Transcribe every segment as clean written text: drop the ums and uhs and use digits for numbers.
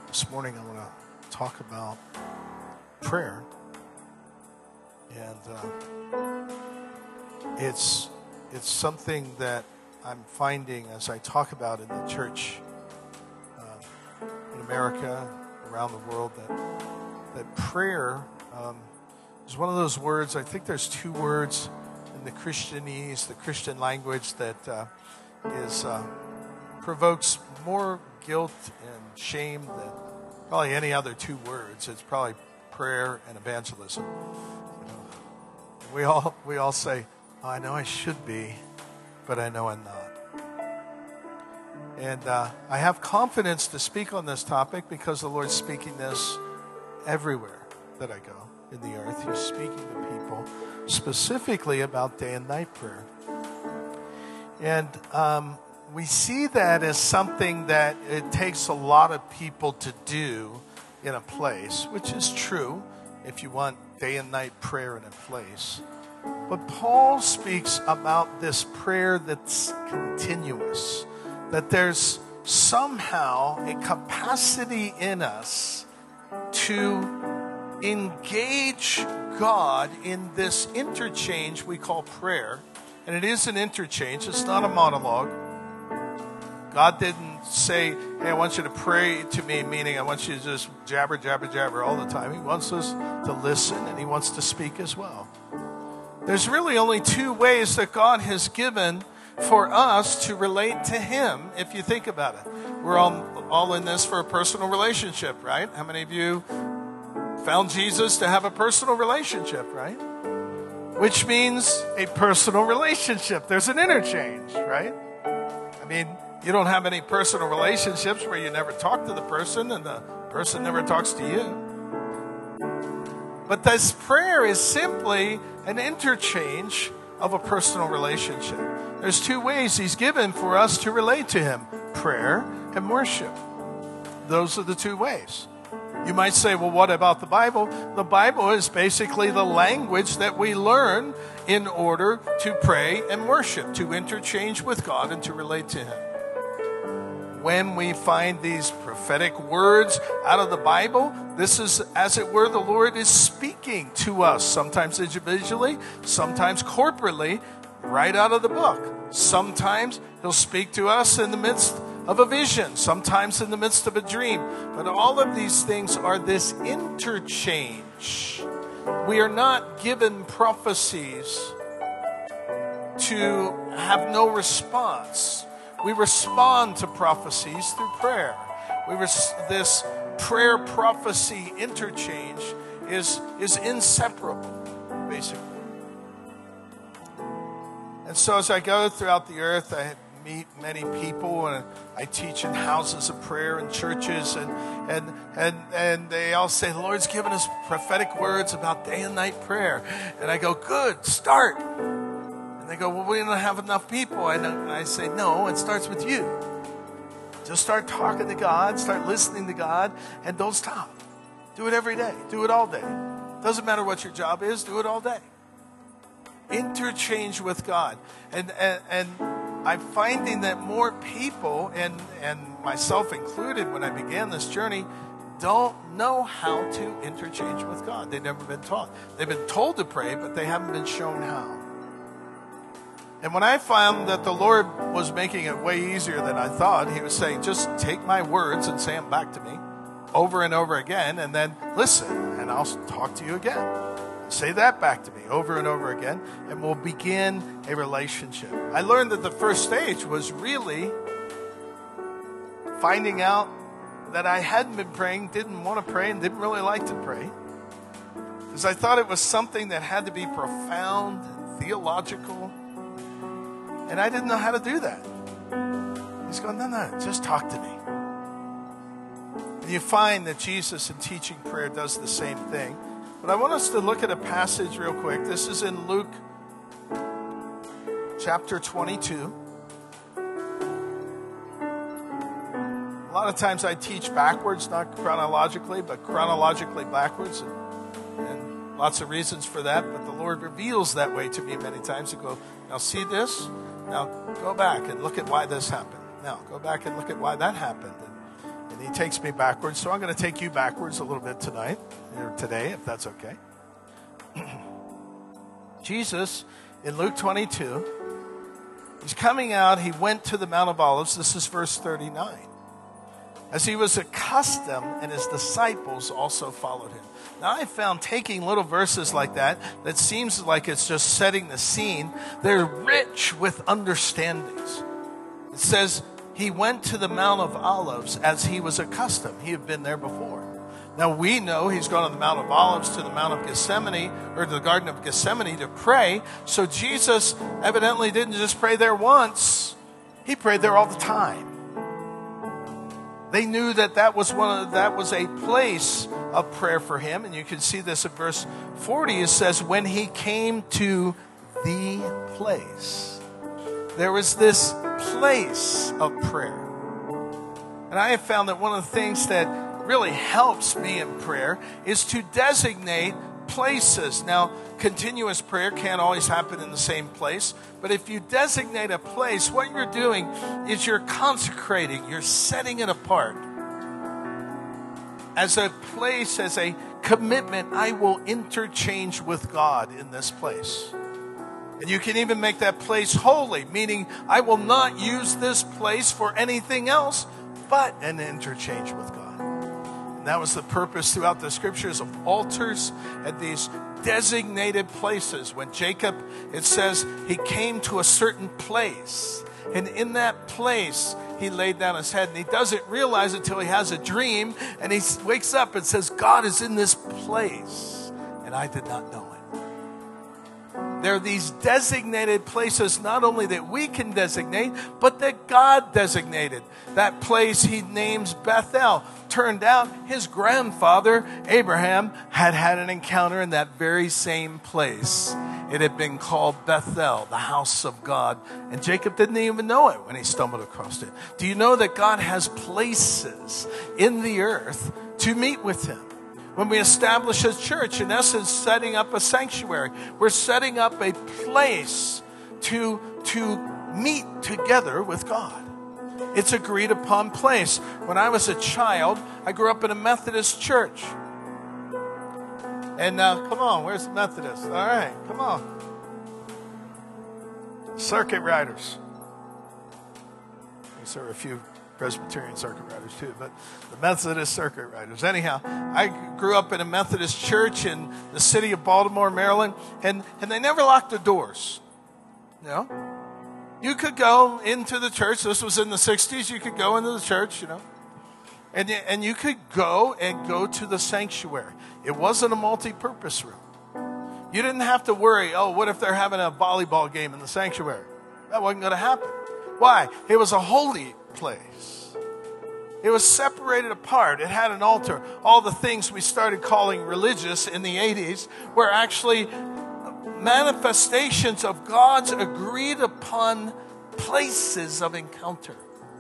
This morning I want to talk about prayer, and it's something that I'm finding as I talk about in the church in America, around the world, that prayer is one of those words. I think there's two words in the Christianese, the Christian language, that provokes more guilt and shame than probably any other two words. It's probably prayer and evangelism. We all say, oh, I know I should be, but I know I'm not. And I have confidence to speak on this topic because the Lord's speaking this everywhere that I go in the earth. He's speaking to people specifically about day and night prayer. And we see that as something that it takes a lot of people to do in a place, which is true if you want day and night prayer in a place. But Paul speaks about this prayer that's continuous, that there's somehow a capacity in us to engage God in this interchange we call prayer. And it is an interchange, it's not a monologue. God didn't say, hey, I want you to pray to me, meaning I want you to just jabber, jabber, jabber all the time. He wants us to listen, and he wants to speak as well. There's really only two ways that God has given for us to relate to him, if you think about it. We're all in this for a personal relationship, right? How many of you found Jesus to have a personal relationship, right? Which means a personal relationship. There's an interchange, right? I mean, you don't have any personal relationships where you never talk to the person and the person never talks to you. But this prayer is simply an interchange of a personal relationship. There's two ways he's given for us to relate to him: prayer and worship. Those are the two ways. You might say, well, what about the Bible? The Bible is basically the language that we learn in order to pray and worship, to interchange with God and to relate to him. When we find these prophetic words out of the Bible, this is, as it were, the Lord is speaking to us, sometimes individually, sometimes corporately, right out of the book. Sometimes he'll speak to us in the midst of a vision, sometimes in the midst of a dream. But all of these things are this interchange. We are not given prophecies to have no response. We respond to prophecies through prayer. This prayer prophecy interchange is inseparable, basically. And so as I go throughout the earth, I meet many people, and I teach in houses of prayer and churches, and they all say, the Lord's given us prophetic words about day and night prayer. And I go, good, start. And they go, well, we don't have enough people. And I say, no, it starts with you. Just start talking to God, start listening to God, and don't stop. Do it every day. Do it all day. Doesn't matter what your job is, do it all day. Interchange with God. And I'm finding that more people, and myself included when I began this journey, don't know how to interchange with God. They've never been taught. They've been told to pray, but they haven't been shown how. And when I found that the Lord was making it way easier than I thought, he was saying, just take my words and say them back to me over and over again, and then listen, and I'll talk to you again. Say that back to me over and over again, and we'll begin a relationship. I learned that the first stage was really finding out that I hadn't been praying, didn't want to pray, and didn't really like to pray. Because I thought it was something that had to be profound, theological, and I didn't know how to do that. He's going, no, just talk to me. And you find that Jesus in teaching prayer does the same thing. But I want us to look at a passage real quick. This is in Luke chapter 22. A lot of times I teach backwards, not chronologically, but chronologically backwards. And lots of reasons for that. But the Lord reveals that way to me many times. To go, now see this? Now go back and look at why this happened. Now go back and look at why that happened. And And he takes me backwards, so I'm going to take you backwards a little bit tonight, or today, if that's okay. Jesus, in Luke 22, he's coming out. He went to the Mount of Olives. This is verse 39. As he was accustomed, and his disciples also followed him. Now, I found taking little verses like that seems like it's just setting the scene, they're rich with understandings. It says, he went to the Mount of Olives as he was accustomed. He had been there before. Now, we know he's gone to the Mount of Olives, to the Mount of Gethsemane, or to the Garden of Gethsemane to pray. So Jesus evidently didn't just pray there once. He prayed there all the time. They knew that was a place of prayer for him. And you can see this in verse 40. It says, when he came to the place. There was this place of prayer. And I have found that one of the things that really helps me in prayer is to designate places. Now, continuous prayer can't always happen in the same place, but if you designate a place, what you're doing is you're consecrating, you're setting it apart as a place, as a commitment. I will interchange with God in this place. And you can even make that place holy, meaning I will not use this place for anything else but an interchange with God. And that was the purpose throughout the scriptures of altars at these designated places. When Jacob, it says, he came to a certain place. And in that place, he laid down his head. And he doesn't realize it until he has a dream. And he wakes up and says, God is in this place. And I did not know it. There are these designated places, not only that we can designate, but that God designated. That place he names Bethel. Turned out his grandfather, Abraham, had an encounter in that very same place. It had been called Bethel, the house of God. And Jacob didn't even know it when he stumbled across it. Do you know that God has places in the earth to meet with him? When we establish a church, in essence, setting up a sanctuary, we're setting up a place to meet together with God. It's agreed upon place. When I was a child, I grew up in a Methodist church. And come on, where's the Methodist? All right, come on. Circuit riders. There are a few Presbyterian circuit riders too, but the Methodist circuit riders. Anyhow, I grew up in a Methodist church in the city of Baltimore, Maryland, and they never locked the doors. You know? You could go into the church. This was in the 60s. You could go into the church, you know. And you could go to the sanctuary. It wasn't a multi-purpose room. You didn't have to worry, oh, what if they're having a volleyball game in the sanctuary? That wasn't going to happen. Why? It was a holy place. It was separated apart. It had an altar. All the things we started calling religious in the 80s were actually manifestations of God's agreed upon places of encounter.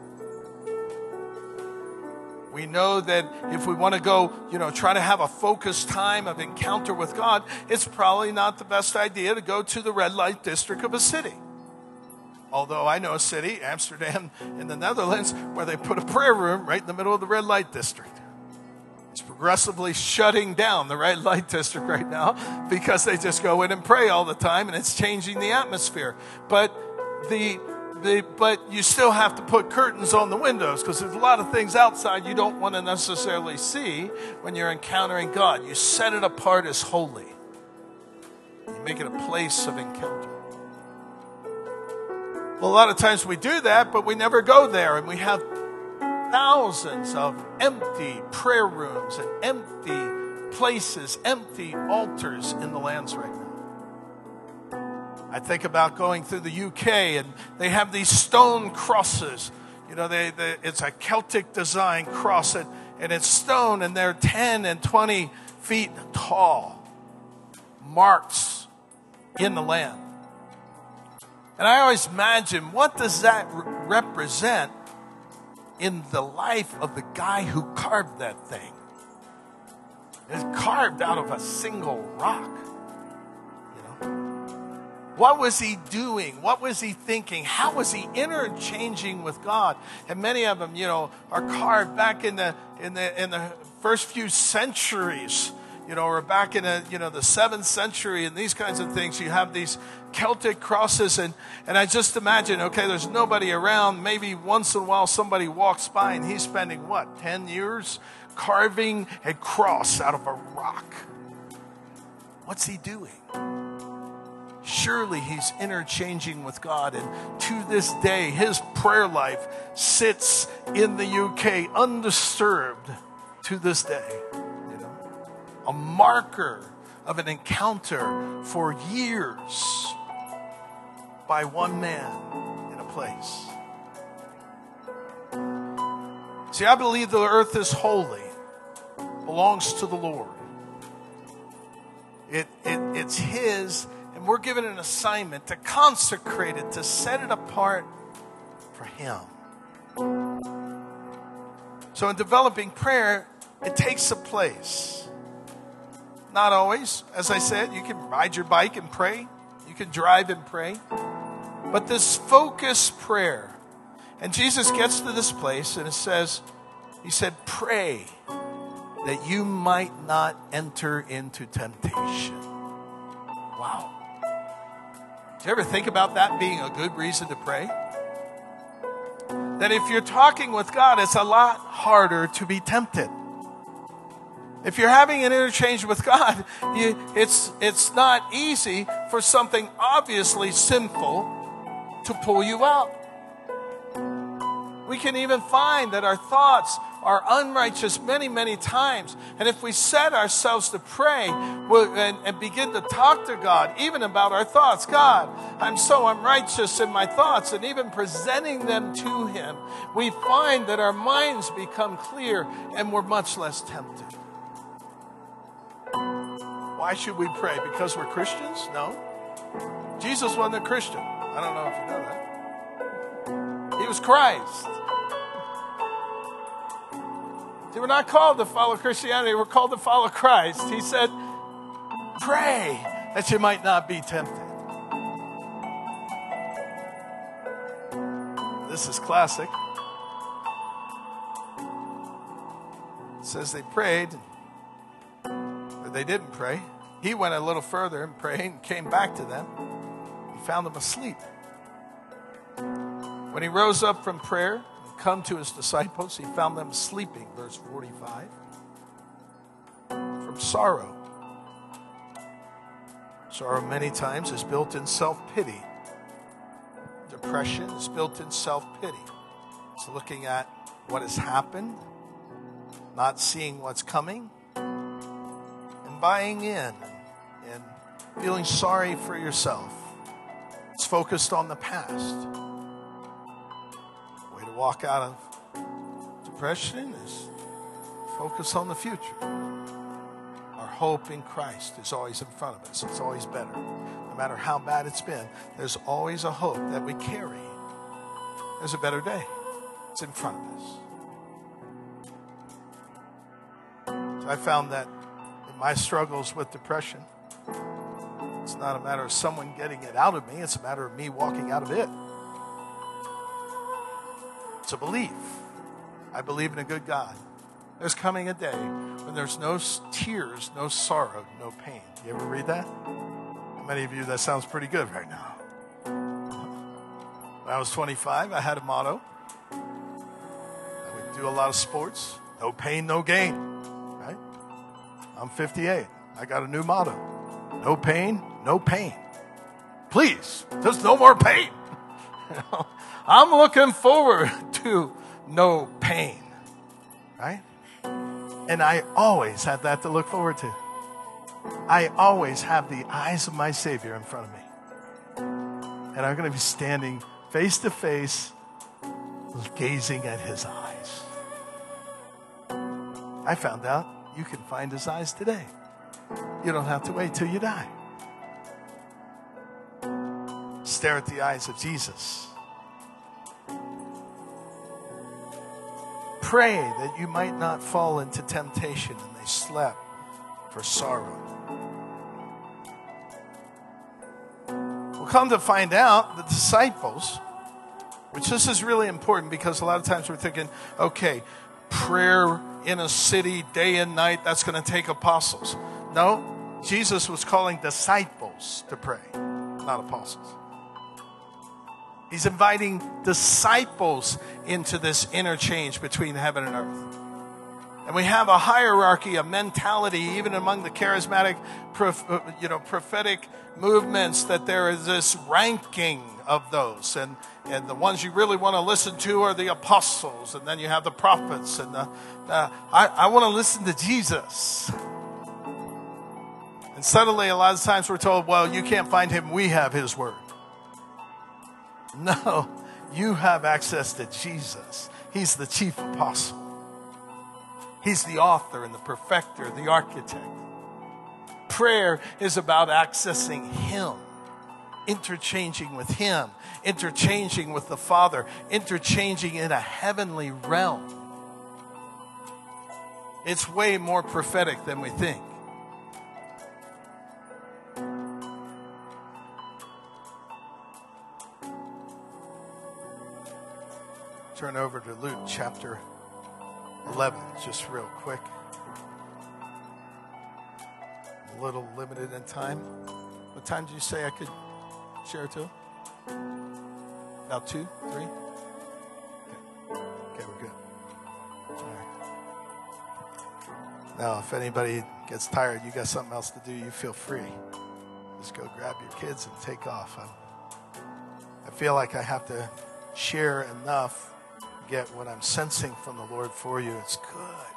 We know that if we want to go, try to have a focused time of encounter with God, it's probably not the best idea to go to the red light district of a city. Although I know a city, Amsterdam in the Netherlands, where they put a prayer room right in the middle of the red light district. It's progressively shutting down the red light district right now because they just go in and pray all the time, and it's changing the atmosphere. But but you still have to put curtains on the windows because there's a lot of things outside you don't want to necessarily see when you're encountering God. You set it apart as holy. You make it a place of encounter. Well, a lot of times we do that, but we never go there, and we have thousands of empty prayer rooms and empty places, empty altars in the lands right now. I think about going through the UK, and they have these stone crosses. It's a Celtic design cross, and it's stone, and they're 10 and 20 feet tall. Marks in the land. And I always imagine, what does that represent in the life of the guy who carved that thing? It's carved out of a single rock. What was he doing? What was he thinking? How was he interchanging with God? And many of them, are carved back in the first few centuries, or back in the 7th century and these kinds of things. You have these Celtic crosses, and I just imagine, okay, there's nobody around. Maybe once in a while somebody walks by, and he's spending 10 years carving a cross out of a rock. What's he doing? Surely he's interchanging with God. And to this day, his prayer life sits in the UK undisturbed to this day. A marker of an encounter for years by one man in a place. See, I believe the earth is holy, belongs to the Lord. It's his. And we're given an assignment to consecrate it, to set it apart for him. So in developing prayer, it takes a place. Not always. As I said, you can ride your bike and pray. You can drive and pray. But this focused prayer. And Jesus gets to this place and he said, pray that you might not enter into temptation. Wow. Do you ever think about that being a good reason to pray? That if you're talking with God, it's a lot harder to be tempted. If you're having an interchange with God, it's not easy for something obviously sinful to pull you out. We can even find that our thoughts are unrighteous many, many times. And if we set ourselves to pray and begin to talk to God, even about our thoughts, God, I'm so unrighteous in my thoughts, and even presenting them to him, we find that our minds become clear and we're much less tempted. Why should we pray? Because we're Christians? No. Jesus wasn't a Christian. I don't know if you know that. He was Christ. See, we're not called to follow Christianity. We're called to follow Christ. He said, pray that you might not be tempted. This is classic. It says they prayed, but they didn't pray. He went a little further and prayed and came back to them. He found them asleep. When he rose up from prayer and come to his disciples, he found them sleeping, verse 45, from sorrow. Sorrow many times is built in self-pity. Depression is built in self-pity. It's looking at what has happened, not seeing what's coming, and buying in and feeling sorry for yourself. It's focused on the past. Way to walk out of depression is focus on the future. Our hope in Christ is always in front of us. It's always better. No matter how bad it's been, there's always a hope that we carry. There's a better day. It's in front of us. So I found that in my struggles with depression, it's not a matter of someone getting it out of me. It's a matter of me walking out of it. It's a belief. I believe in a good God. There's coming a day when there's no tears, no sorrow, no pain. You ever read that? Many of you, that sounds pretty good right now. When I was 25, I had a motto. I would do a lot of sports. No pain, no gain. Right? I'm 58. I got a new motto. No pain, no pain. Please, just no more pain. I'm looking forward to no pain. Right? And I always have that to look forward to. I always have the eyes of my Savior in front of me. And I'm going to be standing face to face, gazing at his eyes. I found out you can find his eyes today. You don't have to wait till you die. Stare at the eyes of Jesus. Pray that you might not fall into temptation, and they slept for sorrow. What come to find out, the disciples, which this is really important because a lot of times we're thinking, okay, prayer in a city day and night, that's going to take apostles. No, Jesus was calling disciples to pray, not apostles. He's inviting disciples into this interchange between heaven and earth. And we have a hierarchy, a mentality, even among the charismatic, prophetic movements, that there is this ranking of those. And the ones you really want to listen to are the apostles. And then you have the prophets. And I want to listen to Jesus. And suddenly, a lot of times we're told, well, you can't find him. We have his word. No, you have access to Jesus. He's the chief apostle. He's the author and the perfecter, the architect. Prayer is about accessing him, interchanging with him, interchanging with the Father, interchanging in a heavenly realm. It's way more prophetic than we think. Turn over to Luke chapter 11, just real quick. A little limited in time. What time did you say I could share till? About 2, 3? Okay, we're good. All right. Now, if anybody gets tired, you got something else to do, you feel free. Just go grab your kids and take off. I feel like I have to share enough, get what I'm sensing from the Lord for you. It's good.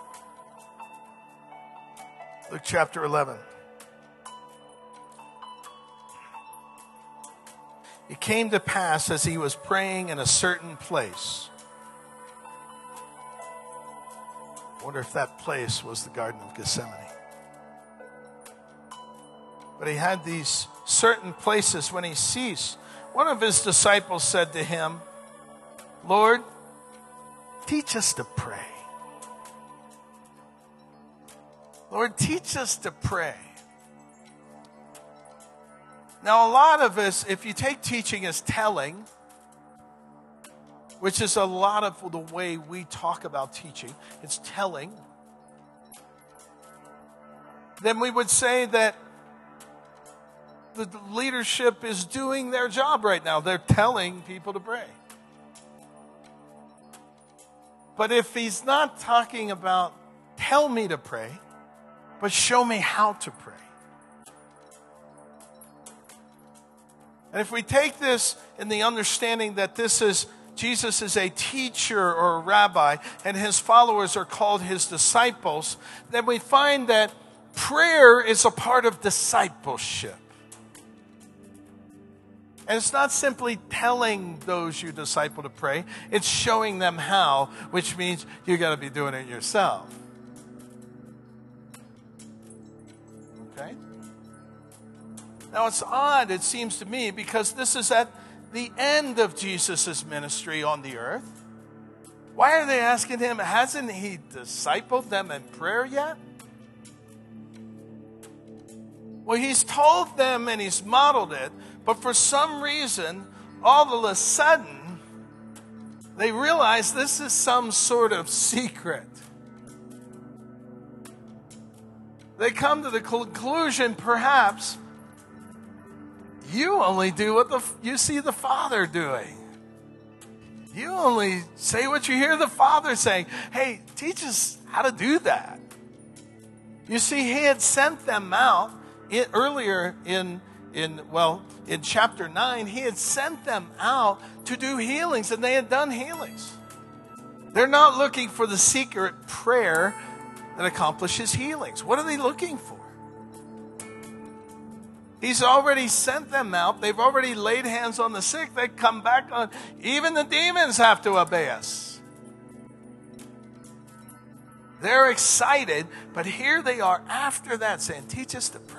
Luke chapter 11. It came to pass as he was praying in a certain place. I wonder if that place was the Garden of Gethsemane. But he had these certain places when he ceased. One of his disciples said to him, Lord, teach us to pray. Lord, teach us to pray. Now, a lot of us, if you take teaching as telling, which is a lot of the way we talk about teaching, it's telling, then we would say that the leadership is doing their job right now. They're telling people to pray. But if he's not talking about tell me to pray, but show me how to pray. And if we take this in the understanding that Jesus is a teacher or a rabbi, and his followers are called his disciples, then we find that prayer is a part of discipleship. And it's not simply telling those you disciple to pray, it's showing them how, which means you got to be doing it yourself. Okay? Now it's odd, it seems to me, because this is at the end of Jesus' ministry on the earth. Why are they asking him, hasn't he discipled them in prayer yet? Well, he's told them and he's modeled it, but for some reason, all of a sudden, they realize this is some sort of secret. They come to the conclusion, perhaps, you only do what you see the Father doing. You only say what you hear the Father saying. Hey, teach us how to do that. You see, he had sent them out earlier in chapter 9. He had sent them out to do healings, and they had done healings. They're not looking for the secret prayer that accomplishes healings. What are they looking for? He's already sent them out. They've already laid hands on the sick. They come back on. Even the demons have to obey us. They're excited, but here they are after that saying, teach us to pray.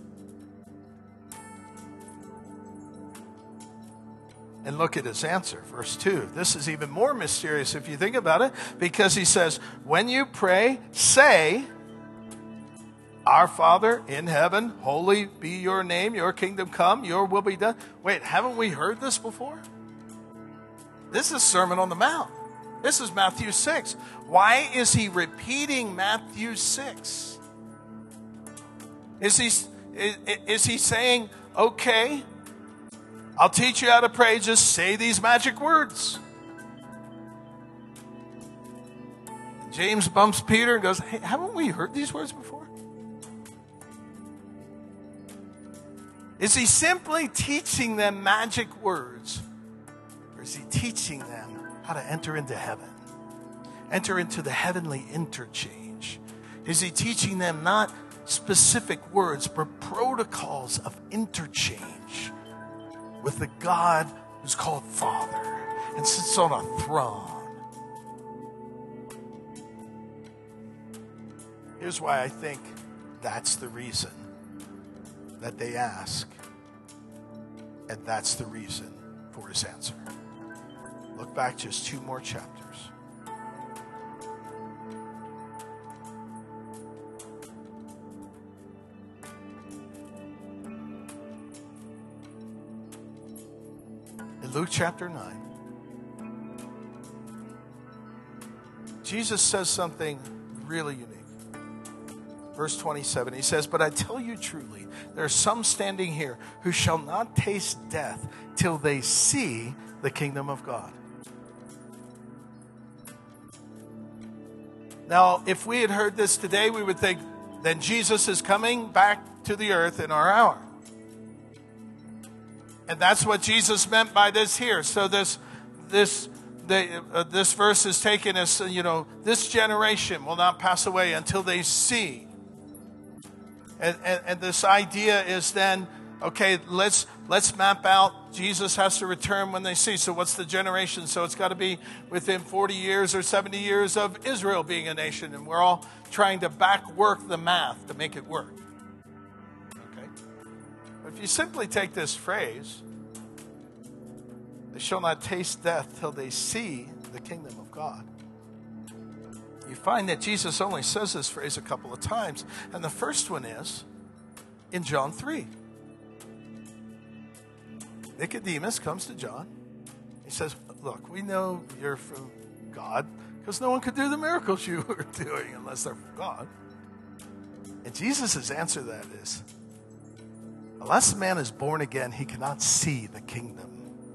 And look at his answer, verse 2. This is even more mysterious if you think about it, because he says, when you pray, say, Our Father in heaven, holy be your name, your kingdom come, your will be done. Wait, haven't we heard this before? This is Sermon on the Mount. This is Matthew 6. Why is he repeating Matthew 6? Is he saying, okay, I'll teach you how to pray, just say these magic words? James bumps Peter and goes, hey, haven't we heard these words before? Is he simply teaching them magic words? Or is he teaching them how to enter into heaven? Enter into the heavenly interchange? Is he teaching them not specific words, but protocols of interchange with the God who's called Father and sits on a throne? Here's why I think that's the reason that they ask. And that's the reason for his answer. Look back just 2 more chapters. In Luke chapter 9, Jesus says something really unique. Verse 27, he says, but I tell you truly, there are some standing here who shall not taste death till they see the kingdom of God. Now, if we had heard this today, we would think, then Jesus is coming back to the earth in our hour. And that's what Jesus meant by this here. So this verse is taken as, this generation will not pass away until they see. And this idea is then, okay, let's map out. Jesus has to return when they see. So what's the generation? So it's got to be within 40 years or 70 years of Israel being a nation. And we're all trying to back work the math to make it work. Okay? But if you simply take this phrase, they shall not taste death till they see the kingdom of God. You find that Jesus only says this phrase a couple of times. And the first one is in John 3. Nicodemus comes to John. He says, look, we know you're from God because no one could do the miracles you were doing unless they're from God. And Jesus' answer to that is, unless a man is born again, he cannot see the kingdom.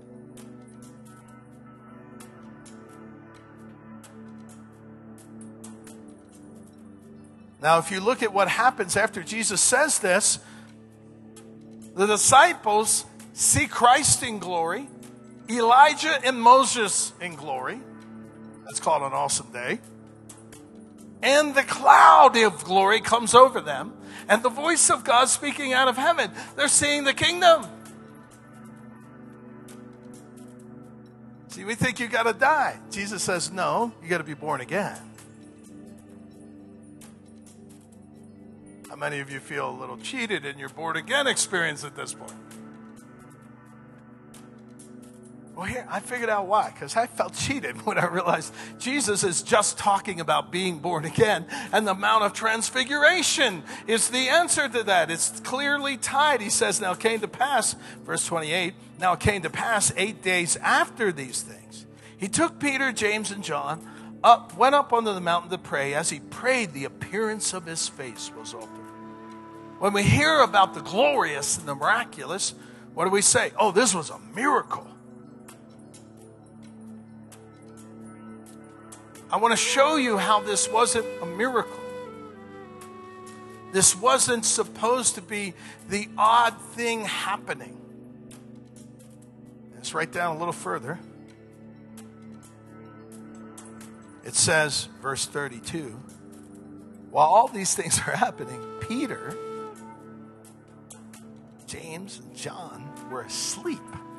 Now, if you look at what happens after Jesus says this, the disciples see Christ in glory, Elijah and Moses in glory. That's called an awesome day. And the cloud of glory comes over them, and the voice of God speaking out of heaven. They're seeing the kingdom. See, we think you got to die. Jesus says, no, you got to be born again. How many of you feel a little cheated in your born again experience at this point? Well, here, I figured out why, because I felt cheated when I realized Jesus is just talking about being born again, and the Mount of Transfiguration is the answer to that. It's clearly tied. He says, now it came to pass, verse 28, now it came to pass 8 days after these things. He took Peter, James, and John, went up onto the mountain to pray. As he prayed, the appearance of his face was altered. When we hear about the glorious and the miraculous, what do we say? Oh, this was a miracle. I want to show you how this wasn't a miracle. This wasn't supposed to be the odd thing happening. Let's write down a little further. It says, verse 32, while all these things are happening, Peter, James, and John were asleep.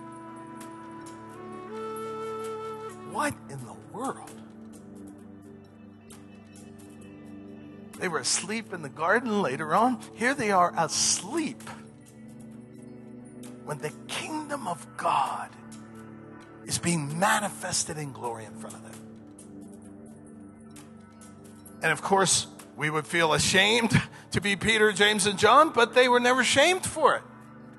What in the world? They were asleep in the garden later on. Here they are asleep when the kingdom of God is being manifested in glory in front of them. And of course, we would feel ashamed to be Peter, James, and John, but they were never shamed for it.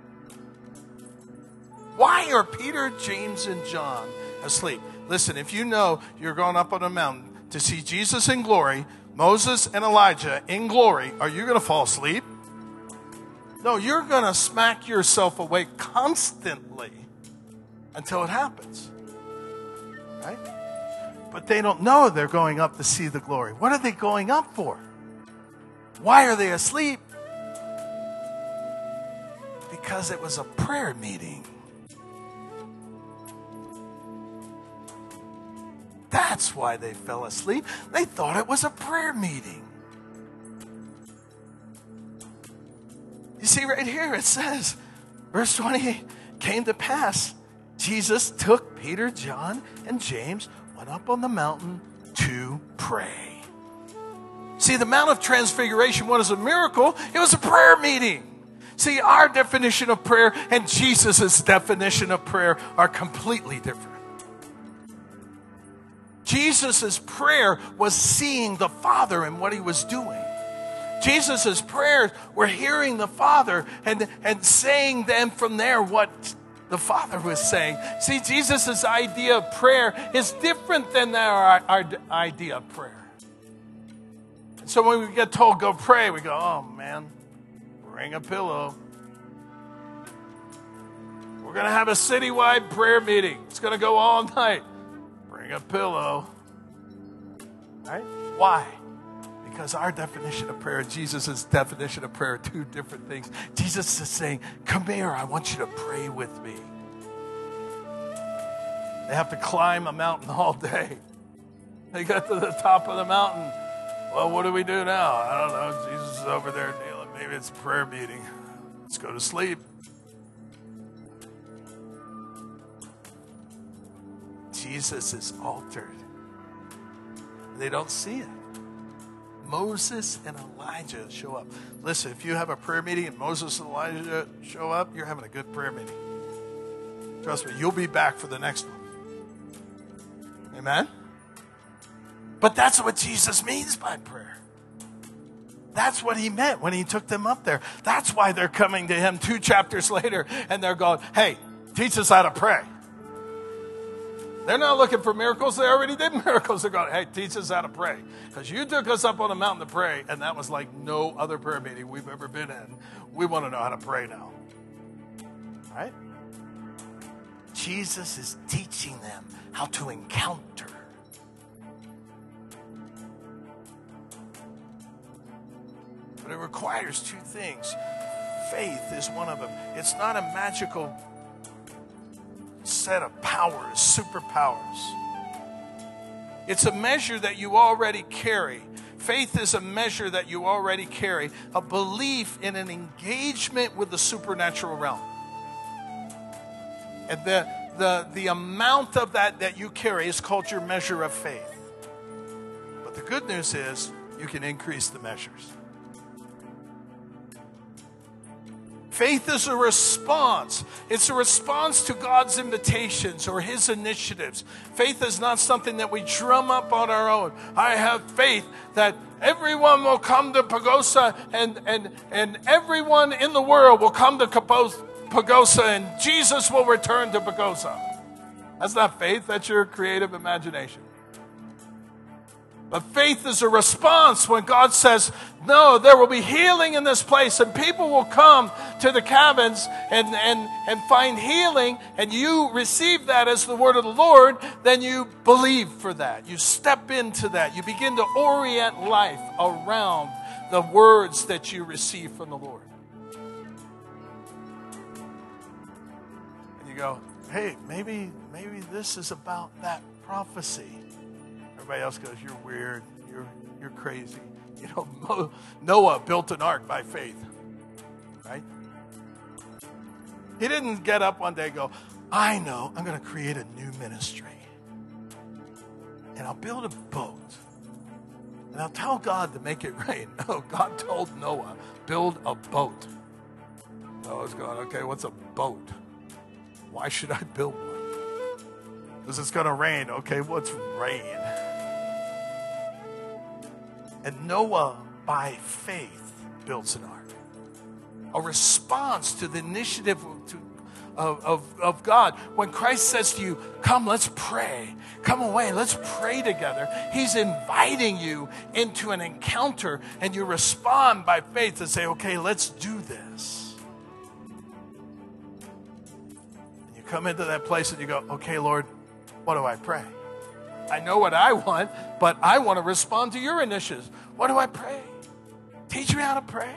Why are Peter, James, and John asleep? Listen, if you know you're going up on a mountain to see Jesus in glory, Moses and Elijah in glory, are you going to fall asleep? No, you're going to smack yourself awake constantly until it happens. Right? But they don't know they're going up to see the glory. What are they going up for? Why are they asleep? Because it was a prayer meeting. That's why they fell asleep. They thought it was a prayer meeting. You see right here it says, verse 28, came to pass, Jesus took Peter, John, and James, went up on the mountain to pray. See, the Mount of Transfiguration was a miracle. It was a prayer meeting. See, our definition of prayer and Jesus' definition of prayer are completely different. Jesus' prayer was seeing the Father and what he was doing. Jesus' prayers were hearing the Father and saying then from there what the Father was saying. See, Jesus' idea of prayer is different than our idea of prayer. So when we get told go pray, we go, oh man, bring a pillow. We're going to have a citywide prayer meeting. It's going to go all night. Bring a pillow. Right? Why? Because our definition of prayer and Jesus' definition of prayer are two different things. Jesus is saying, come here, I want you to pray with me. They have to climb a mountain all day. They got to the top of the mountain. Well, what do we do now? I don't know. Jesus is over there kneeling. Maybe it's a prayer meeting. Let's go to sleep. Jesus is altered. They don't see it. Moses and Elijah show up. Listen, if you have a prayer meeting and Moses and Elijah show up, you're having a good prayer meeting. Trust me, you'll be back for the next one. Amen? But that's what Jesus means by prayer. That's what he meant when he took them up there. That's why they're coming to him 2 chapters later and they're going, hey, teach us how to pray. They're not looking for miracles. They already did miracles. They're going, hey, teach us how to pray. Because you took us up on a mountain to pray, and that was like no other prayer meeting we've ever been in. We want to know how to pray now. Right? Jesus is teaching them how to encounter. But it requires 2 things. Faith is one of them. It's not a magical set of powers, superpowers. It's a measure that you already carry. Faith is a measure that you already carry, a belief in an engagement with the supernatural realm. And the amount of that you carry is called your measure of faith. But the good news is you can increase the measures. Faith is a response. It's a response to God's invitations or his initiatives. Faith is not something that we drum up on our own. I have faith that everyone will come to Pagosa and everyone in the world will come to Pagosa and Jesus will return to Pagosa. That's not faith. That's your creative imagination. But faith is a response when God says, no, there will be healing in this place and people will come to the cabins and find healing, and you receive that as the word of the Lord, then you believe for that. You step into that. You begin to orient life around the words that you receive from the Lord. And you go, hey, maybe this is about that prophecy. Everybody else goes, you're weird, you're crazy. You know, Noah built an ark by faith, right? He didn't get up one day and go, I know, I'm going to create a new ministry. And I'll build a boat. And I'll tell God to make it rain. No, God told Noah, build a boat. Noah's going, okay, what's a boat? Why should I build one? Because it's going to rain. Okay, what's rain? And Noah, by faith, builds an ark. A response to the initiative of God. When Christ says to you, come, let's pray. Come away, let's pray together. He's inviting you into an encounter, and you respond by faith and say, okay, let's do this. And you come into that place and you go, okay, Lord, what do I pray? I know what I want, but I want to respond to your initiatives. What do I pray? Teach me how to pray.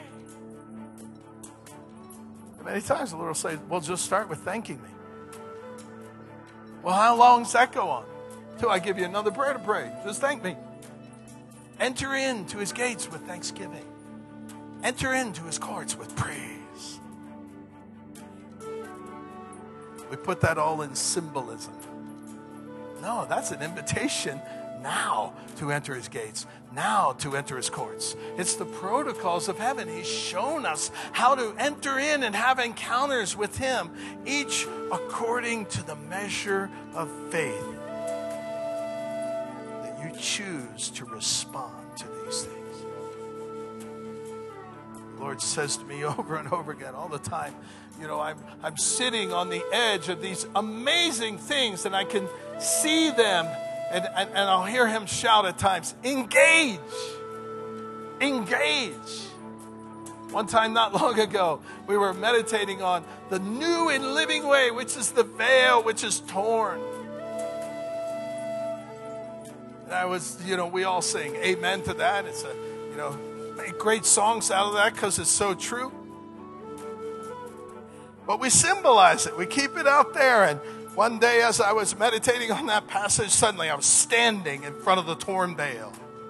Many times the Lord will say, well, just start with thanking me. Well, how long does that go on? Till I give you another prayer to pray. Just thank me. Enter into his gates with thanksgiving. Enter into his courts with praise. We put that all in symbolism. No, that's an invitation now to enter his gates, now to enter his courts. It's the protocols of heaven. He's shown us how to enter in and have encounters with him, each according to the measure of faith that you choose to respond to these things. The Lord says to me over and over again all the time, you know, I'm sitting on the edge of these amazing things and I can see them. And I'll hear him shout at times, engage, engage. One time not long ago, we were meditating on the new and living way, which is the veil which is torn. And I was, we all sing amen to that. It's make great songs out of that because it's so true. But we symbolize it. We keep it out there. And one day as I was meditating on that passage, suddenly I was standing in front of the torn veil.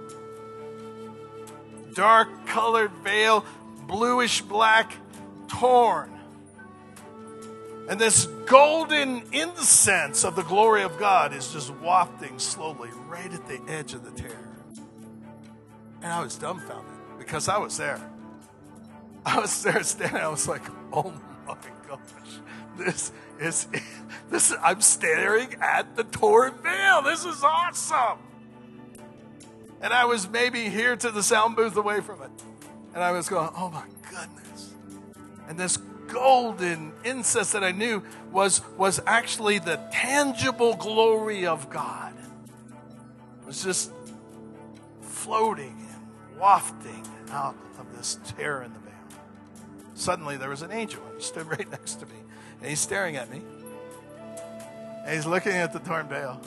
Dark colored veil, bluish black, torn. And this golden incense of the glory of God is just wafting slowly right at the edge of the tear. And I was dumbfounded because I was there. I was there standing. I was like, oh my gosh, I'm staring at the torn veil. This is awesome. And I was maybe here to the sound booth away from it. And I was going, oh my goodness. And this golden incense that I knew was actually the tangible glory of God. It was just floating and wafting out of this tear in the veil. Suddenly there was an angel, and he stood right next to me. And he's staring at me. And he's looking at the torn veil.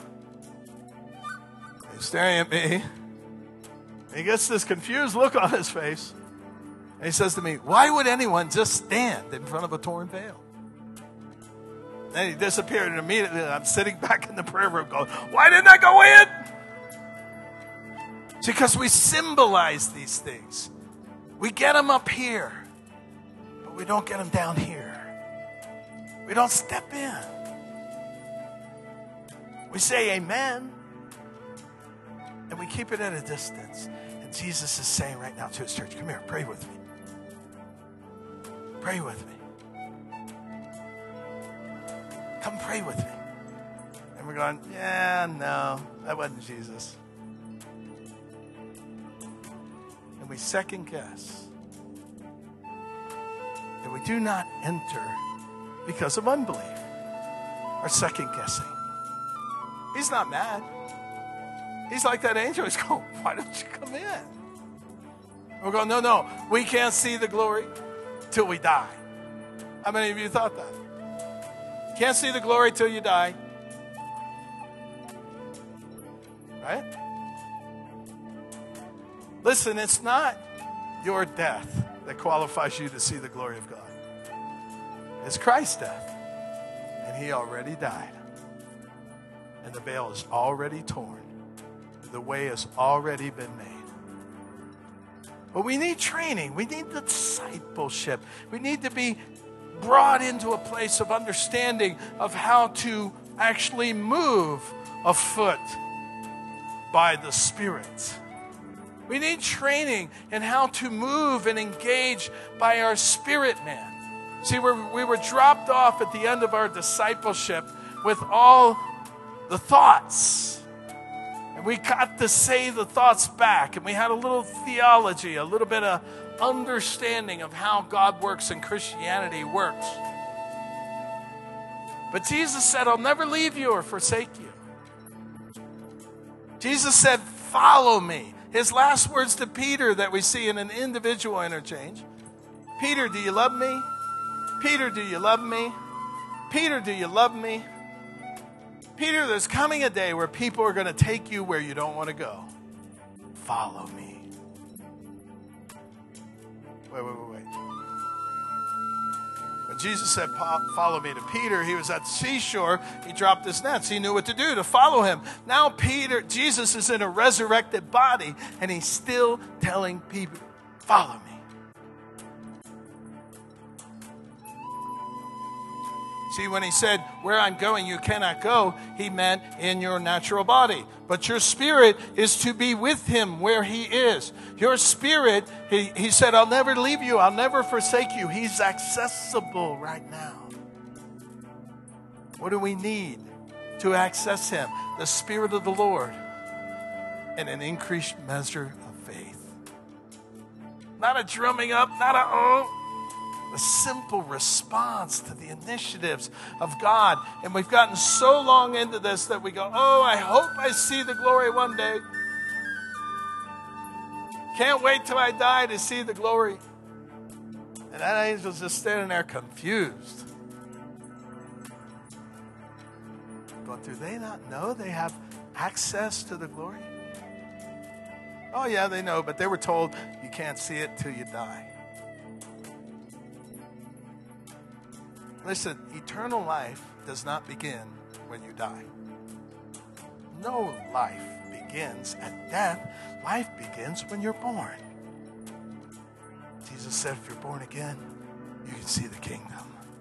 He's staring at me. And he gets this confused look on his face. And he says to me, why would anyone just stand in front of a torn veil? Then he disappeared, and immediately I'm sitting back in the prayer room going, why didn't I go in? It's because we symbolize these things. We get them up here, but we don't get them down here. We don't step in. We say amen, and we keep it at a distance. And Jesus is saying right now to his church, come here, pray with me. Pray with me. Come pray with me. And we're going, yeah, no, that wasn't Jesus. And we second guess. And we do not enter because of unbelief or second guessing. He's not mad. He's like that angel. He's going, why don't you come in? We're going, no, we can't see the glory till we die. How many of you thought that? Can't see the glory till you die. Right? Listen, it's not your death that qualifies you to see the glory of God. It's Christ's death. And he already died. And the veil is already torn. The way has already been made. But we need training. We need the discipleship. We need to be brought into a place of understanding of how to actually move a foot by the Spirit. We need training in how to move and engage by our spirit man. See, we were dropped off at the end of our discipleship with all the thoughts. And we got to say the thoughts back, and we had a little theology, a little bit of understanding of how God works and Christianity works. But Jesus said, I'll never leave you or forsake you. Jesus said, follow me. His last words to Peter that we see in an individual interchange. Peter, do you love me? Peter, do you love me? Peter, do you love me? Peter, there's coming a day where people are going to take you where you don't want to go. Follow me. Wait. When Jesus said, follow me to Peter, he was at the seashore. He dropped his nets. He knew what to do to follow him. Now Jesus is in a resurrected body, and he's still telling people, follow me. See, when he said, where I'm going, you cannot go, he meant in your natural body. But your spirit is to be with him where he is. Your spirit, he said, I'll never leave you. I'll never forsake you. He's accessible right now. What do we need to access him? The Spirit of the Lord and an increased measure of faith. Not a drumming up, not a simple response to the initiatives of God. And we've gotten so long into this that we go, I hope I see the glory one day. Can't wait till I die to see the glory. And that angel's just standing there confused. But do they not know they have access to the glory? Oh yeah, they know, but they were told you can't see it till you die. Listen, eternal life does not begin when you die. No life begins at death. Life begins when you're born. Jesus said, if you're born again, you can see the kingdom.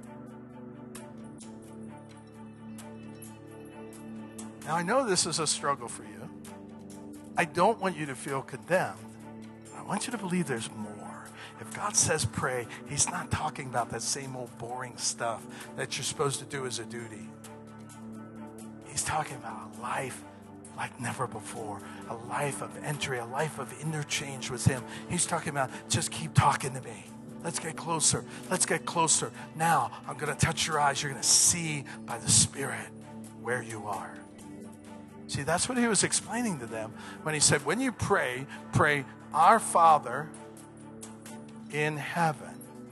Now, I know this is a struggle for you. I don't want you to feel condemned. I want you to believe there's more. If God says pray, he's not talking about that same old boring stuff that you're supposed to do as a duty. He's talking about a life like never before, a life of entry, a life of interchange with him. He's talking about just keep talking to me. Let's get closer. Let's get closer. Now, I'm going to touch your eyes. You're going to see by the Spirit where you are. See, that's what he was explaining to them when he said, when you pray, pray, our Father in heaven.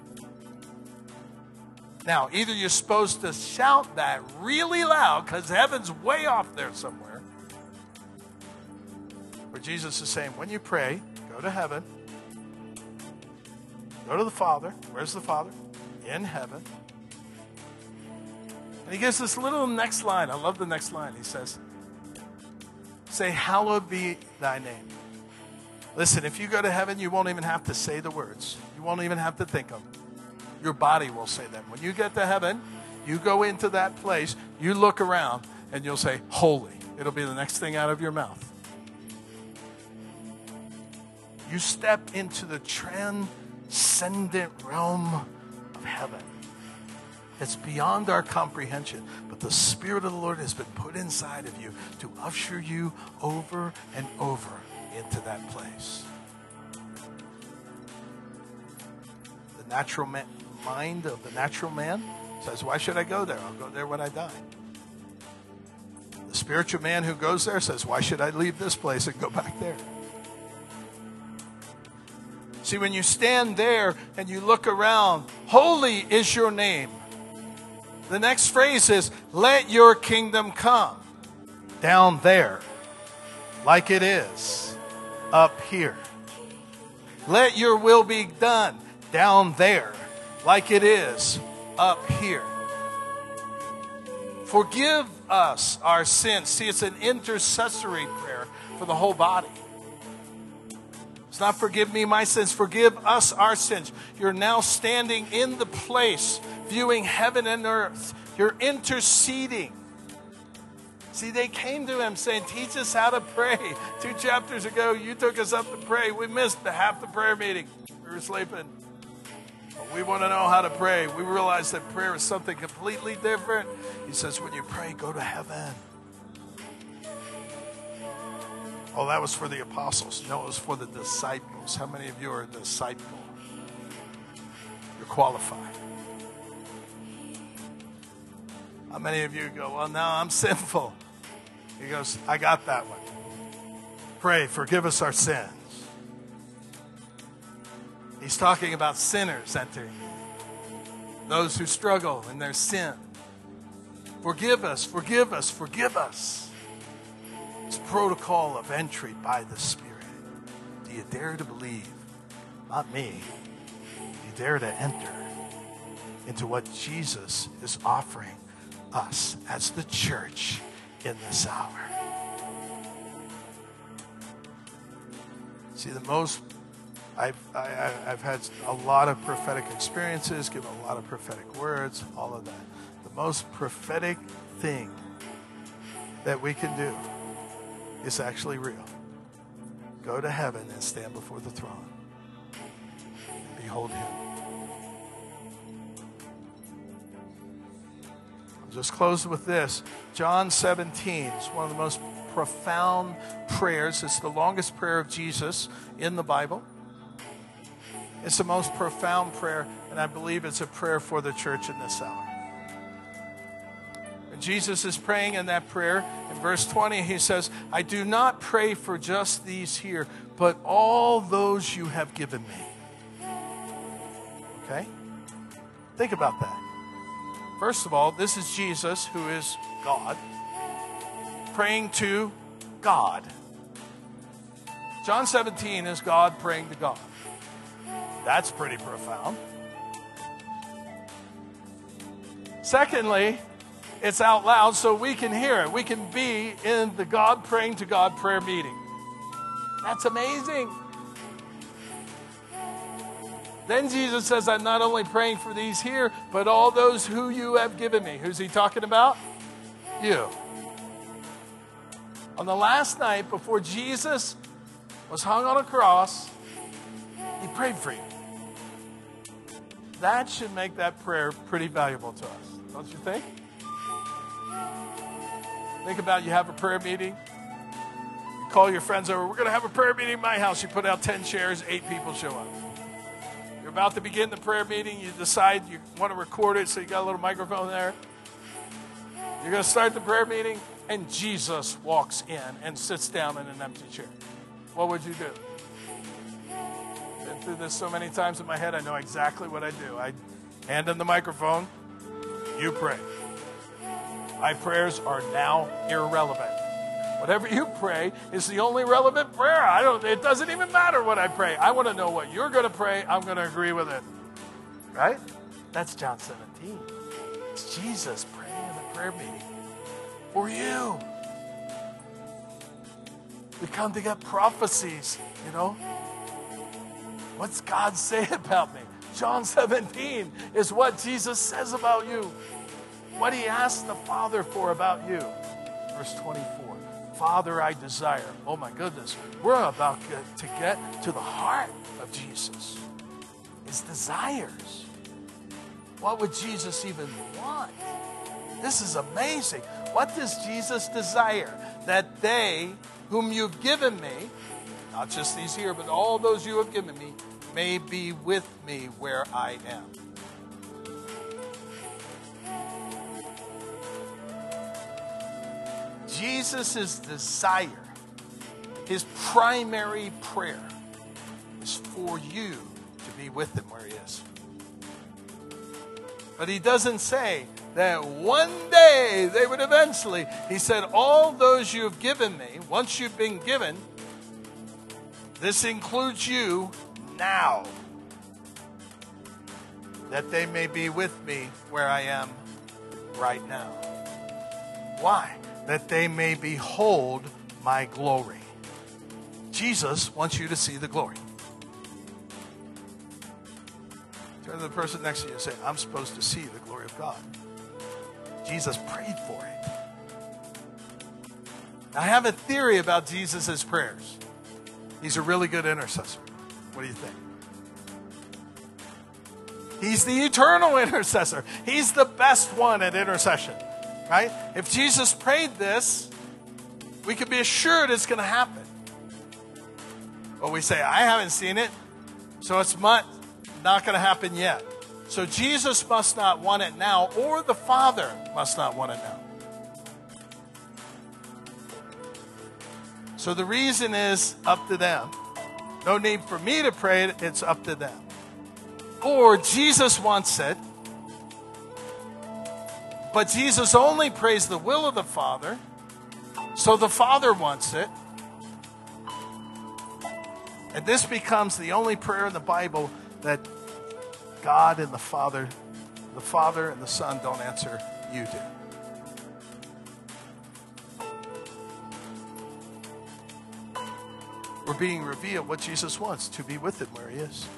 Now, either you're supposed to shout that really loud because heaven's way off there somewhere, or Jesus is saying, when you pray, go to heaven, go to the Father. Where's the Father? In heaven. And he gives this little next line. I love the next line. He says, say, hallowed be thy name. Listen, if you go to heaven, you won't even have to say the words. You won't even have to think them. Your body will say them. When you get to heaven, you go into that place, you look around, and you'll say, holy. It'll be the next thing out of your mouth. You step into the transcendent realm of heaven. It's beyond our comprehension, but the Spirit of the Lord has been put inside of you to usher you over and over into that place. The natural mind of the natural man says, why should I go there? I'll go there when I die. The spiritual man who goes there says, why should I leave this place and go back there? See, when you stand there and you look around, holy is your name. The next phrase is, let your kingdom come down there like it is up here. Let your will be done down there like it is up here. Forgive us our sins. See, it's an intercessory prayer for the whole body. It's not forgive me my sins, forgive us our sins. You're now standing in the place, viewing heaven and earth. You're interceding. See, they came to him saying, teach us how to pray. 2 chapters ago, you took us up to pray. We missed half the prayer meeting. We were sleeping. But we want to know how to pray. We realize that prayer is something completely different. He says, when you pray, go to heaven. Oh, that was for the apostles. No, it was for the disciples. How many of you are a disciple? You're qualified. How many of you go, well, no, I'm sinful? He goes, I got that one. Pray, forgive us our sins. He's talking about sinners entering, those who struggle in their sin. Forgive us, forgive us, forgive us. It's protocol of entry by the Spirit. Do you dare to believe? Not me. Do you dare to enter into what Jesus is offering us as the church in this hour? See, I've had a lot of prophetic experiences, given a lot of prophetic words, all of that. The most prophetic thing that we can do is actually real. Go to heaven and stand before the throne. And behold him. I'll just close with this. John 17 is one of the most profound prayers. It's the longest prayer of Jesus in the Bible. It's the most profound prayer, and I believe it's a prayer for the church in this hour. And Jesus is praying in that prayer. In verse 20, he says, I do not pray for just these here, but all those you have given me. Okay? Think about that. First of all, this is Jesus, who is God, praying to God. John 17 is God praying to God. That's pretty profound. Secondly, it's out loud so we can hear it. We can be in the God praying to God prayer meeting. That's amazing. Then Jesus says, I'm not only praying for these here, but all those who you have given me. Who's he talking about? You. On the last night before Jesus was hung on a cross, he prayed for you. That should make that prayer pretty valuable to us, don't you think? Think about, you have a prayer meeting. You call your friends over. We're going to have a prayer meeting at my house. You put out 10 chairs, 8 people show up. You're about to begin the prayer meeting. You decide you want to record it, so you got a little microphone there. You're going to start the prayer meeting, and Jesus walks in and sits down in an empty chair. What would you do? Been through this so many times in my head, I know exactly what I do. I hand him the microphone. You pray. My prayers are now irrelevant. Whatever you pray is the only relevant prayer. It doesn't even matter what I pray. I want to know what you're going to pray. I'm going to agree with it. Right? That's John 17. It's Jesus praying in the prayer meeting for you. We come to get prophecies, you know. What's God say about me? John 17 is what Jesus says about you. What he asked the Father for about you. Verse 24. Father, I desire. Oh my goodness. We're about to get to the heart of Jesus. His desires. What would Jesus even want? This is amazing. What does Jesus desire? That they whom you've given me, not just these here, but all those you have given me, may be with me where I am. Jesus' desire, his primary prayer, is for you to be with him where he is. But he doesn't say that one day they would eventually. He said, all those you have given me, once you've been given, this includes you now, that they may be with me where I am right now. Why? That they may behold my glory. Jesus wants you to see the glory. Turn to the person next to you and say, I'm supposed to see the glory of God. Jesus prayed for it. I have a theory about Jesus' prayers. He's a really good intercessor. What do you think? He's the eternal intercessor. He's the best one at intercession, right? If Jesus prayed this, we can be assured it's going to happen. But we say, I haven't seen it, so it's not going to happen yet. So Jesus must not want it now, or the Father must not want it now. So the reason is up to them. No need for me to pray it, it's up to them. Or Jesus wants it, but Jesus only prays the will of the Father, so the Father wants it. And this becomes the only prayer in the Bible that God and the Father and the Son don't answer, you do. We're being revealed what Jesus wants, to be with him where he is.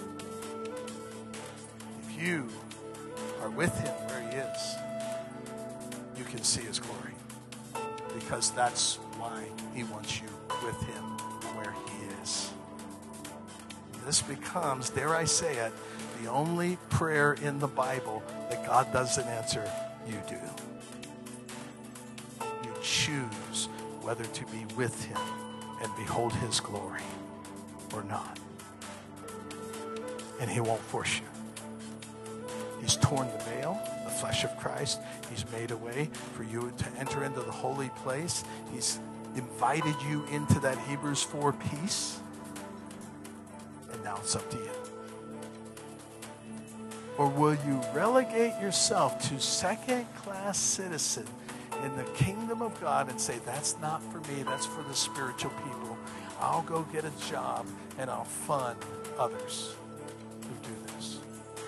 If you are with him where he is, you can see his glory. Because that's why he wants you with him where he is. This becomes, dare I say it, the only prayer in the Bible that God doesn't answer, you do. You choose whether to be with him and behold his glory or not. And he won't force you. He's torn the veil, the flesh of Christ. He's made a way for you to enter into the holy place. He's invited you into that Hebrews 4 peace. And now it's up to you. Or will you relegate yourself to second-class citizen in the kingdom of God and say, that's not for me, that's for the spiritual people. I'll go get a job and I'll fund others who do this.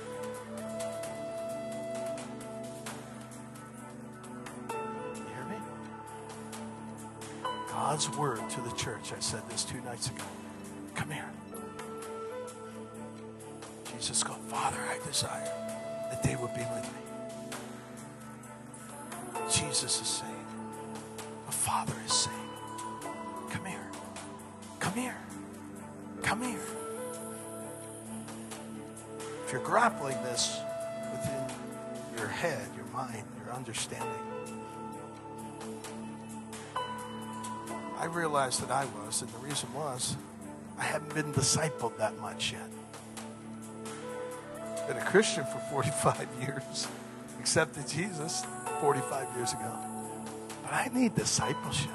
You hear me? God's word to the church, I said this 2 nights ago. Come here. Jesus goes, Father, I desire that they would be with me. Jesus is saying, the Father is saying, come here, come here, come here. If you're grappling this within your head, your mind, your understanding, I realized that I was, and the reason was, I hadn't been discipled that much yet. Been a Christian for 45 years, accepted Jesus 45 years ago. But I need discipleship.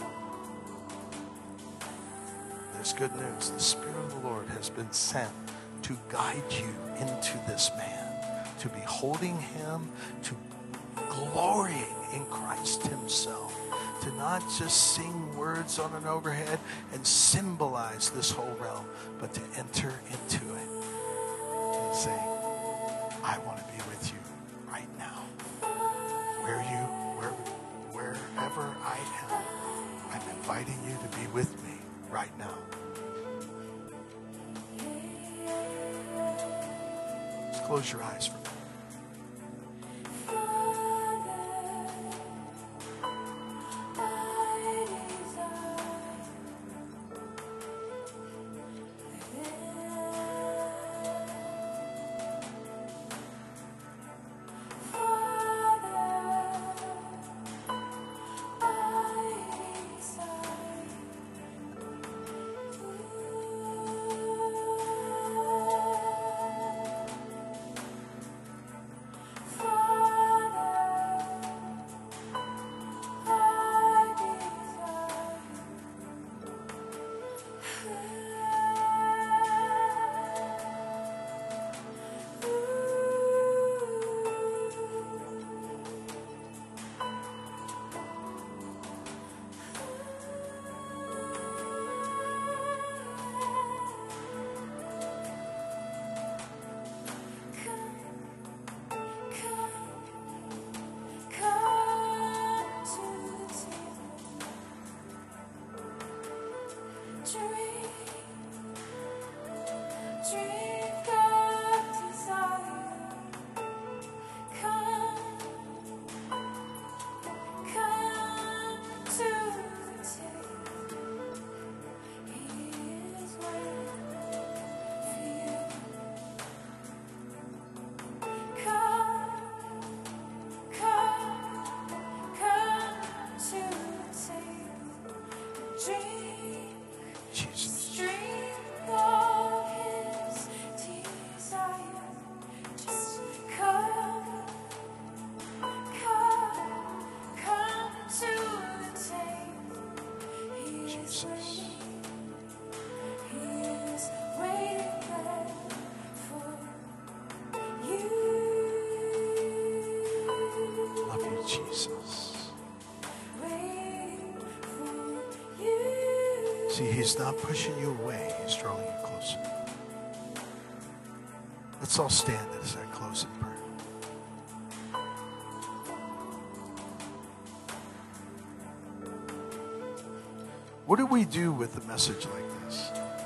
There's good news. The Spirit of the Lord has been sent to guide you into this man, to beholding him, to glorying in Christ himself, to not just sing words on an overhead and symbolize this whole realm, but to enter into it and say, I want to be with you right now. Wherever I am, I'm inviting you to be with me right now. Just close your eyes for a minute. Jesus. See, he's not pushing you away. He's drawing you closer. Let's all stand as I close in prayer. What do we do with a message like this?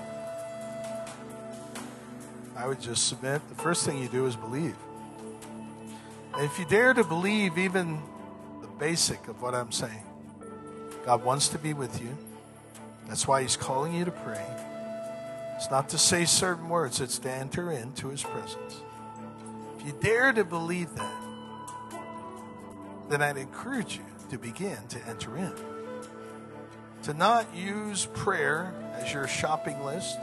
I would just submit, the first thing you do is believe. And if you dare to believe even the basic of what I'm saying, God wants to be with you. That's why he's calling you to pray. It's not to say certain words, it's to enter into his presence. If you dare to believe that, then I'd encourage you to begin to enter in. To not use prayer as your shopping list.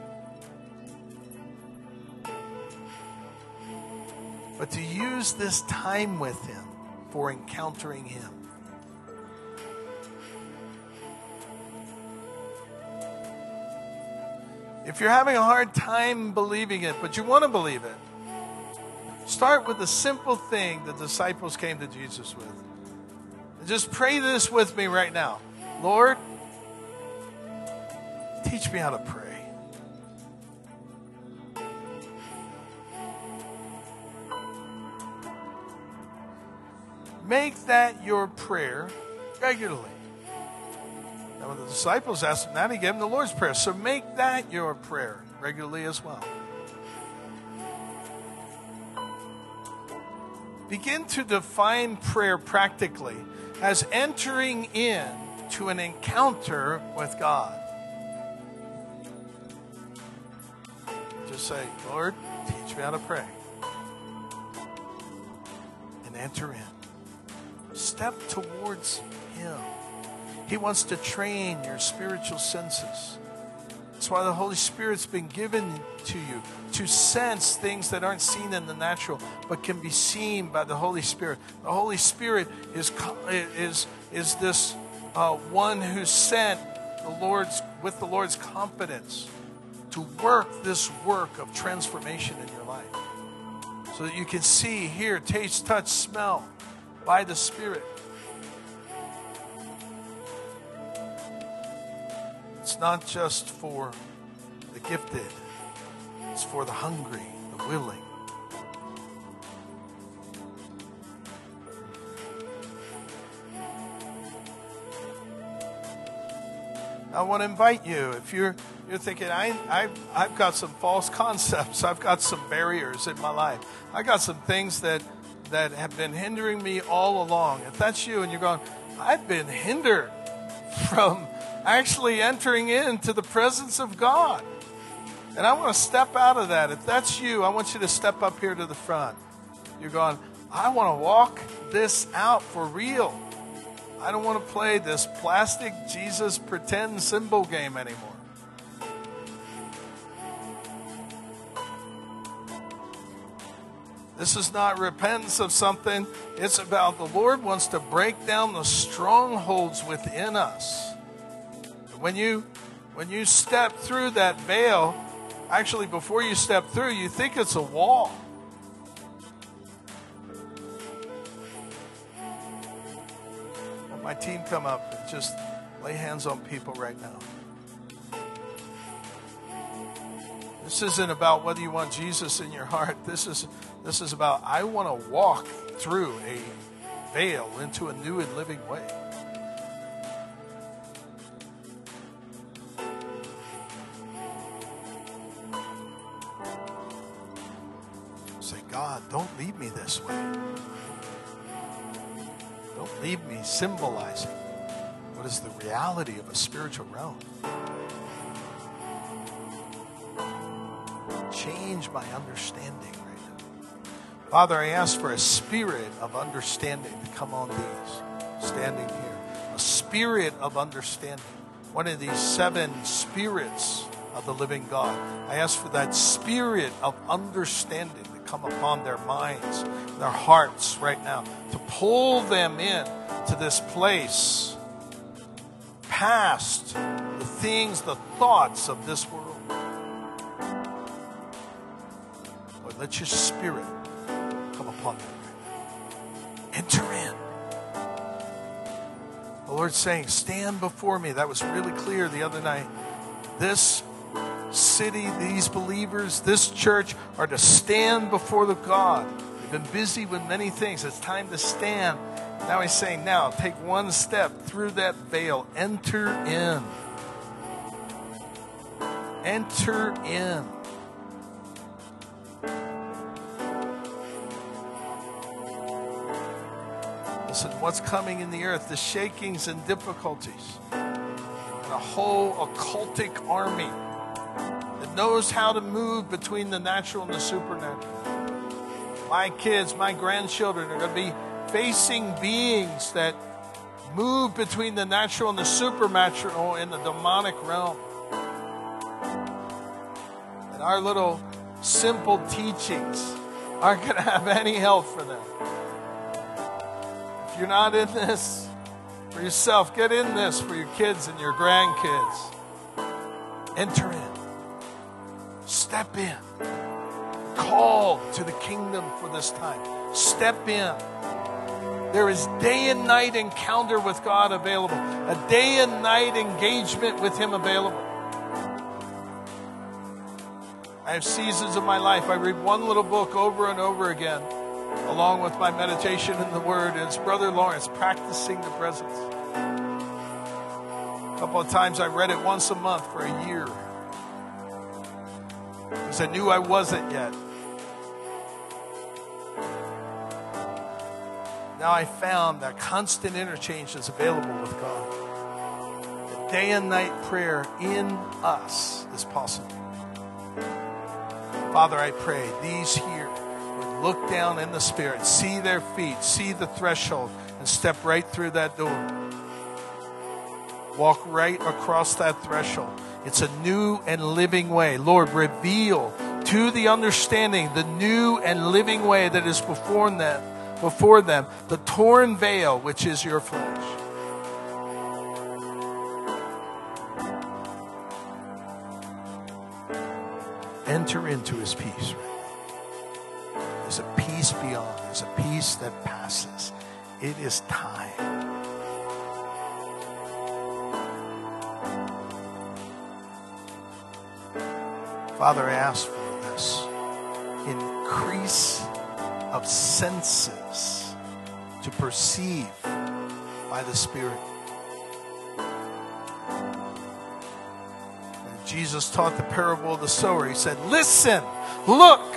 But to use this time with him for encountering him. If you're having a hard time believing it, but you want to believe it, start with the simple thing the disciples came to Jesus with. And just pray this with me right now. Lord, teach me how to pray. Make that your prayer regularly. Now, when the disciples asked him that, he gave them the Lord's Prayer. So make that your prayer regularly as well. Begin to define prayer practically as entering in to an encounter with God. Just say, Lord, teach me how to pray. And enter in. Step towards him. He wants to train your spiritual senses. That's why the Holy Spirit's been given to you to sense things that aren't seen in the natural, but can be seen by the Holy Spirit. The Holy Spirit is this one who's sent with the Lord's confidence to work this work of transformation in your life, so that you can see, hear, taste, touch, smell by the Spirit. It's not just for the gifted. It's for the hungry, the willing. I want to invite you, if you're thinking, I've got some false concepts, I've got some barriers in my life, I got some things that have been hindering me all along. If that's you and you're going, I've been hindered from actually entering into the presence of God, and I want to step out of that. If that's you, I want you to step up here to the front. You're going, I want to walk this out for real. I don't want to play this plastic Jesus pretend symbol game anymore. This is not repentance of something. It's about the Lord wants to break down the strongholds within us. When you step through that veil, actually before you step through, you think it's a wall. Well, my team come up and just lay hands on people right now. This isn't about whether you want Jesus in your heart. This is about, I want to walk through a veil into a new and living way. Say, God, don't leave me this way. Don't leave me symbolizing what is the reality of a spiritual realm. Change my understanding right now. Father, I ask for a spirit of understanding to come on these standing here. A spirit of understanding. One of these 7 spirits of the living God. I ask for that spirit of understanding to come upon their minds, their hearts right now, to pull them in to this place past the things, the thoughts of this world. Lord, let your spirit come upon them right now. Enter in. The Lord's saying, stand before me. That was really clear the other night. This city, these believers, this church are to stand before the God. We've been busy with many things. It's time to stand. Now he's saying, now take one step through that veil. Enter in. Enter in. Listen, what's coming in the earth? The shakings and difficulties. And a whole occultic army that knows how to move between the natural and the supernatural. My kids, my grandchildren are going to be facing beings that move between the natural and the supernatural in the demonic realm. And our little simple teachings aren't going to have any help for them. If you're not in this for yourself, get in this for your kids and your grandkids. Enter in. Step in. Called to the kingdom for this time. Step in. There is day and night encounter with God available. A day and night engagement with Him available. I have seasons of my life. I read one little book over and over again, along with my meditation in the Word. And it's Brother Lawrence, Practicing the Presence. A couple of times I read it once a month for a year, because I knew I wasn't yet. Now I found that constant interchange is available with God. The day and night prayer in us is possible. Father, I pray these here would look down in the Spirit, see their feet, see the threshold, and step right through that door. Walk right across that threshold. It's a new and living way. Lord, reveal to the understanding the new and living way that is before them, the torn veil, which is your flesh. Enter into His peace. There's a peace beyond. There's a peace that passes. It is time. Father, I ask for this increase of senses to perceive by the Spirit. When Jesus taught the parable of the sower, He said, listen, look.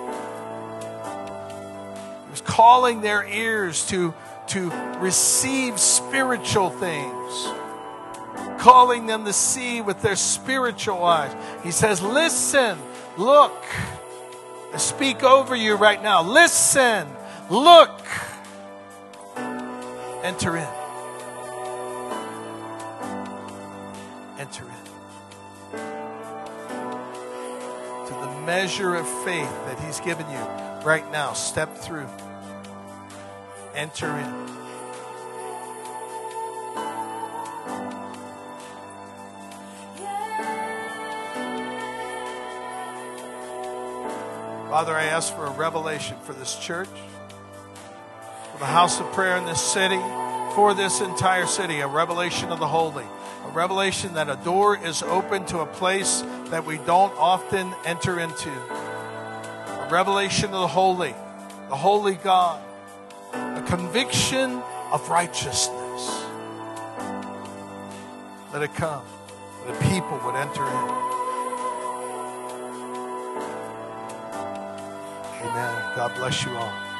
He was calling their ears to receive spiritual things, calling them to see with their spiritual eyes. He says, listen, look. I speak over you right now. Listen, look, enter in. Enter in. To the measure of faith that He's given you right now, step through. Enter in. Father, I ask for a revelation for this church, for the house of prayer in this city, for this entire city, a revelation of the holy, a revelation that a door is open to a place that we don't often enter into, a revelation of the holy God, a conviction of righteousness. Let it come, that the people would enter in. Amen. God bless you all.